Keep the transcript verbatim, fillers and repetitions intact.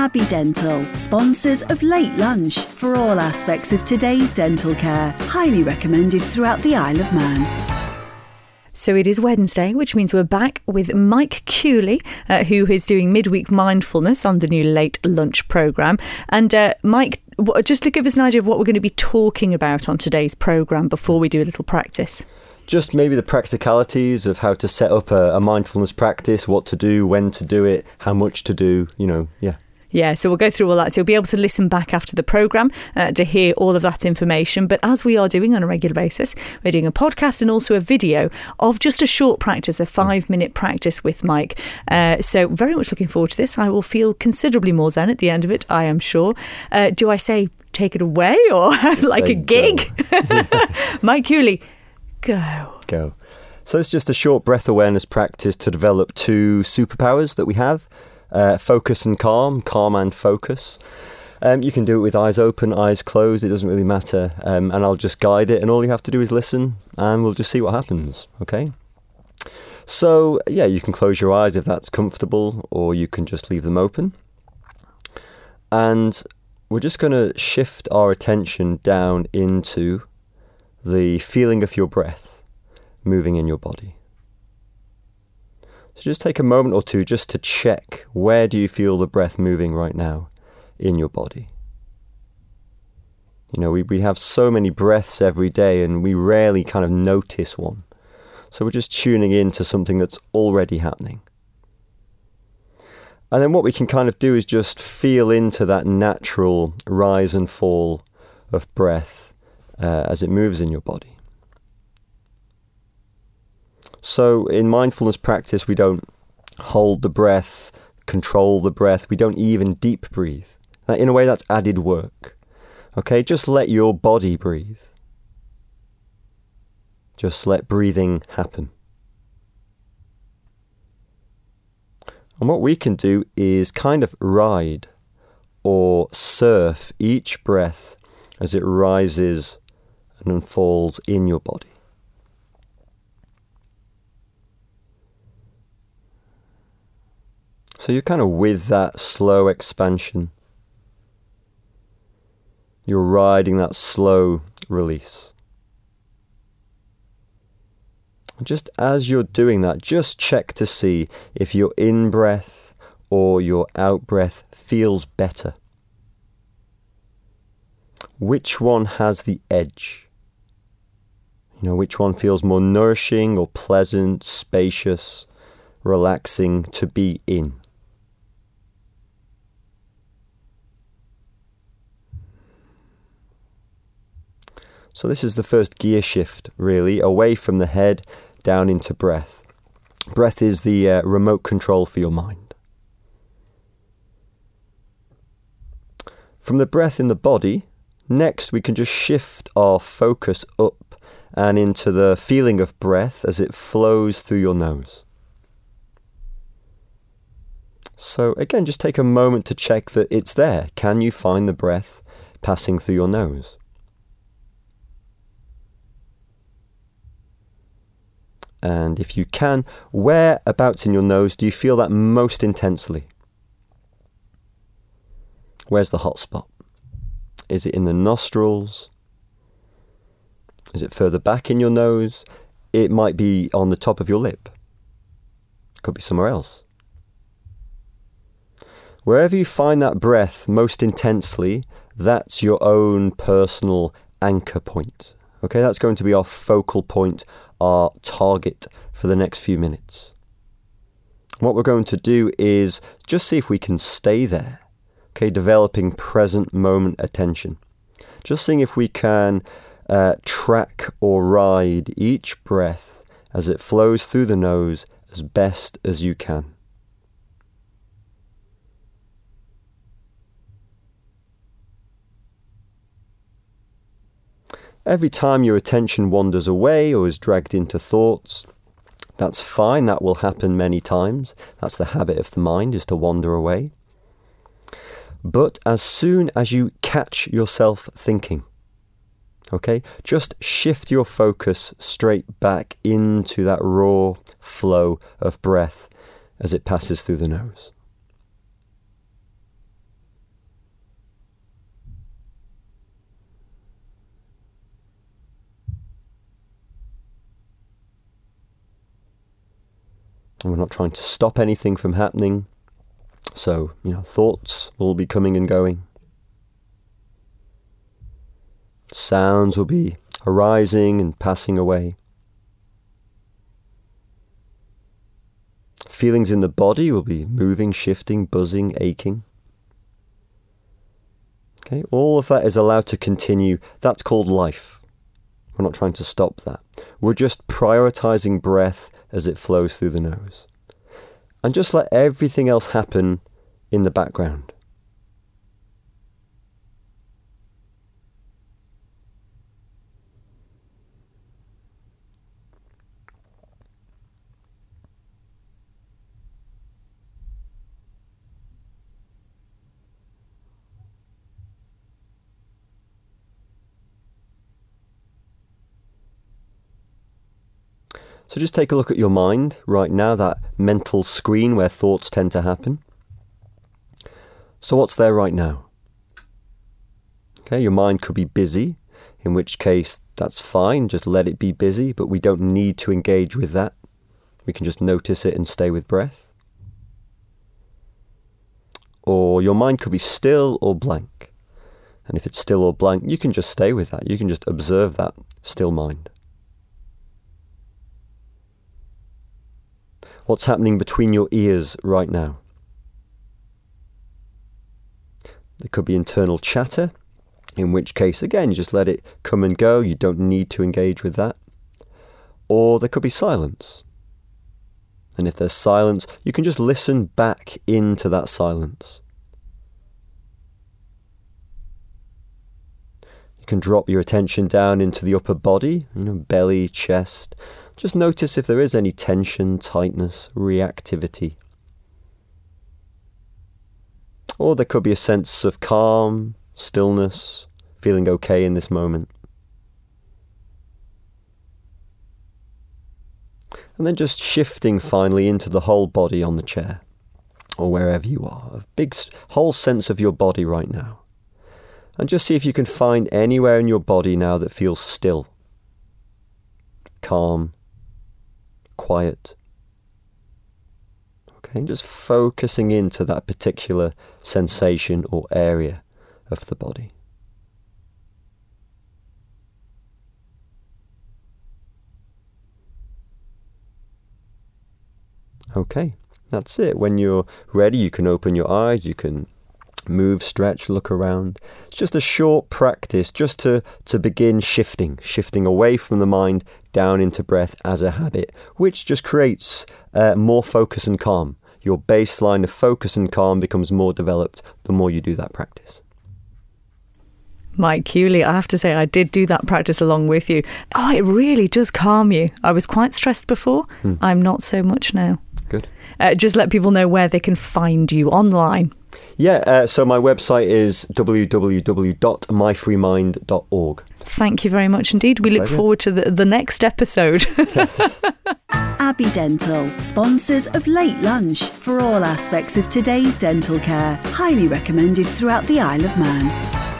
Abbey Dental, sponsors of Late Lunch for all aspects of today's dental care. Highly recommended throughout the Isle of Man. So it is Wednesday, which means we're back with Mike Cooley, uh, who is doing midweek mindfulness on the new Late Lunch programme. And uh, Mike, just to give us an idea of what we're going to be talking about on today's programme before we do a little practice. Just maybe the practicalities of how to set up a, a mindfulness practice, what to do, when to do it, how much to do, you know, yeah. Yeah, so we'll go through all that. So you'll be able to listen back after the programme uh, to hear all of that information. But as we are doing on a regular basis, we're doing a podcast and also a video of just a short practice, a five-minute practice with Mike. Uh, so very much looking forward to this. I will feel considerably more zen at the end of it, I am sure. Uh, do I say take it away or like a gig? Mike Cooley, go. Go. So it's just a short breath awareness practice to develop two superpowers that we have. Uh, focus and calm, calm and focus. Um, you can do it with eyes open, eyes closed, it doesn't really matter. Um, and I'll just guide it, and all you have to do is listen, and we'll just see what happens, okay? So, yeah, you can close your eyes if that's comfortable, or you can just leave them open. And we're just going to shift our attention down into the feeling of your breath moving in your body. So just take a moment or two just to check, where do you feel the breath moving right now in your body? You know, we, we have so many breaths every day and we rarely kind of notice one. So we're just tuning in to something that's already happening. And then what we can kind of do is just feel into that natural rise and fall of breath uh, as it moves in your body. So in mindfulness practice, we don't hold the breath, control the breath. We don't even deep breathe. In a way, that's added work. Okay, just let your body breathe. Just let breathing happen. And what we can do is kind of ride or surf each breath as it rises and unfolds in your body. So you're kind of with that slow expansion. You're riding that slow release. Just as you're doing that, just check to see if your in-breath or your out-breath feels better. Which one has the edge? You know, which one feels more nourishing or pleasant, spacious, relaxing to be in? So this is the first gear shift, really, away from the head, down into breath. Breath is the uh, remote control for your mind. From the breath in the body, next we can just shift our focus up and into the feeling of breath as it flows through your nose. So again, just take a moment to check that it's there. Can you find the breath passing through your nose? And if you can, whereabouts in your nose do you feel that most intensely? Where's the hot spot? Is it in the nostrils? Is it further back in your nose? It might be on the top of your lip. Could be somewhere else. Wherever you find that breath most intensely, that's your own personal anchor point. Okay, that's going to be our focal point, our target for the next few minutes. What we're going to do is just see if we can stay there. Okay, developing present moment attention. Just seeing if we can uh, track or ride each breath as it flows through the nose as best as you can. Every time your attention wanders away or is dragged into thoughts, that's fine. That will happen many times. That's the habit of the mind, is to wander away. But as soon as you catch yourself thinking, okay, just shift your focus straight back into that raw flow of breath as it passes through the nose. And we're not trying to stop anything from happening. So, you know, thoughts will be coming and going. Sounds will be arising and passing away. Feelings in the body will be moving, shifting, buzzing, aching. Okay, all of that is allowed to continue. That's called life. We're not trying to stop that. We're just prioritizing breath as it flows through the nose. And just let everything else happen in the background. So just take a look at your mind right now, that mental screen where thoughts tend to happen. So what's there right now? Okay, your mind could be busy, in which case that's fine, just let it be busy, but we don't need to engage with that. We can just notice it and stay with breath. Or your mind could be still or blank. And if it's still or blank, you can just stay with that. You can just observe that still mind. What's happening between your ears right now? There could be internal chatter, in which case, again, you just let it come and go. You don't need to engage with that. Or there could be silence. And if there's silence, you can just listen back into that silence. You can drop your attention down into the upper body, you know, belly, chest. Just notice if there is any tension, tightness, reactivity. Or there could be a sense of calm, stillness, feeling okay in this moment. And then just shifting finally into the whole body on the chair, or wherever you are, a big whole sense of your body right now. And just see if you can find anywhere in your body now that feels still, calm, quiet. Okay, and just focusing into that particular sensation or area of the body. Okay, that's it. When you're ready, you can open your eyes, you can move, stretch, look around. It's just a short practice just to, to begin shifting, shifting away from the mind down into breath as a habit, which just creates uh, more focus and calm. Your baseline of focus and calm becomes more developed the more you do that practice. Mike Cooley, I have to say I did do that practice along with you. Oh, it really does calm you. I was quite stressed before. Hmm. I'm not so much now. Good. Uh, just let people know where they can find you online. Yeah, uh, so my website is w w w dot my free mind dot org. Thank you very much indeed. We look forward to the, the next episode. Yes. Abbey Dental, sponsors of Late Lunch for all aspects of today's dental care. Highly recommended throughout the Isle of Man.